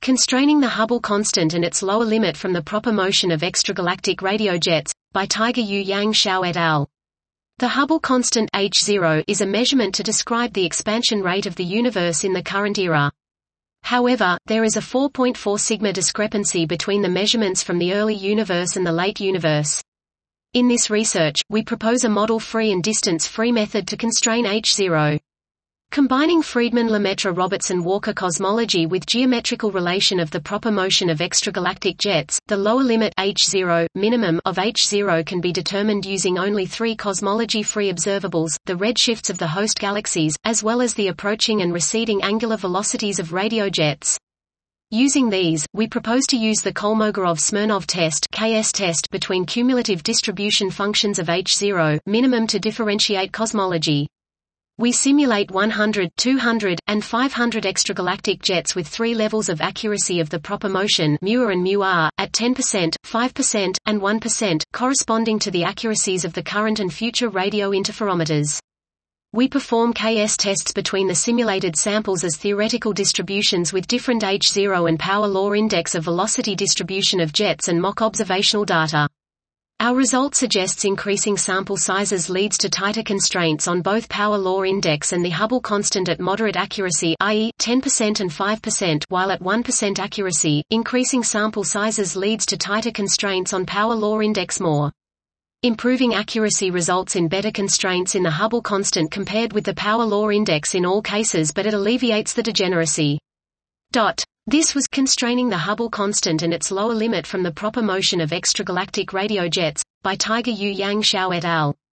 Constraining the Hubble constant and its lower limit from the proper motion of extragalactic radio jets, by Tiger Yu Yang Shao et al. The Hubble constant h0 is a measurement to describe the expansion rate of the universe in the current era. However, there is a 4.4 sigma discrepancy between the measurements from the early universe and the late universe. In this research, we propose a model-free and distance-free method to constrain h0. Combining Friedmann-Lemaitre-Robertson-Walker cosmology with geometrical relation of the proper motion of extragalactic jets, the lower limit h0 minimum of h0 can be determined using only three cosmology-free observables, the redshifts of the host galaxies, as well as the approaching and receding angular velocities of radio jets. Using these, we propose to use the Kolmogorov-Smirnov test (KS test) between cumulative distribution functions of h0 minimum to differentiate cosmology. We simulate 100, 200, and 500 extragalactic jets with three levels of accuracy of the proper motion μ and μr, at 10%, 5%, and 1%, corresponding to the accuracies of the current and future radio interferometers. We perform KS tests between the simulated samples as theoretical distributions with different h0 and power law index of velocity distribution of jets and mock observational data. Our result suggests increasing sample sizes leads to tighter constraints on both power law index and the Hubble constant at moderate accuracy, i.e., 10% and 5%, while at 1% accuracy, increasing sample sizes leads to tighter constraints on power law index more. Improving accuracy results in better constraints in the Hubble constant compared with the power law index in all cases, but it alleviates the degeneracy. This was Constraining the Hubble constant and its lower limit from the proper motion of extragalactic radio jets, by Tiger Yu Yang Shao et al.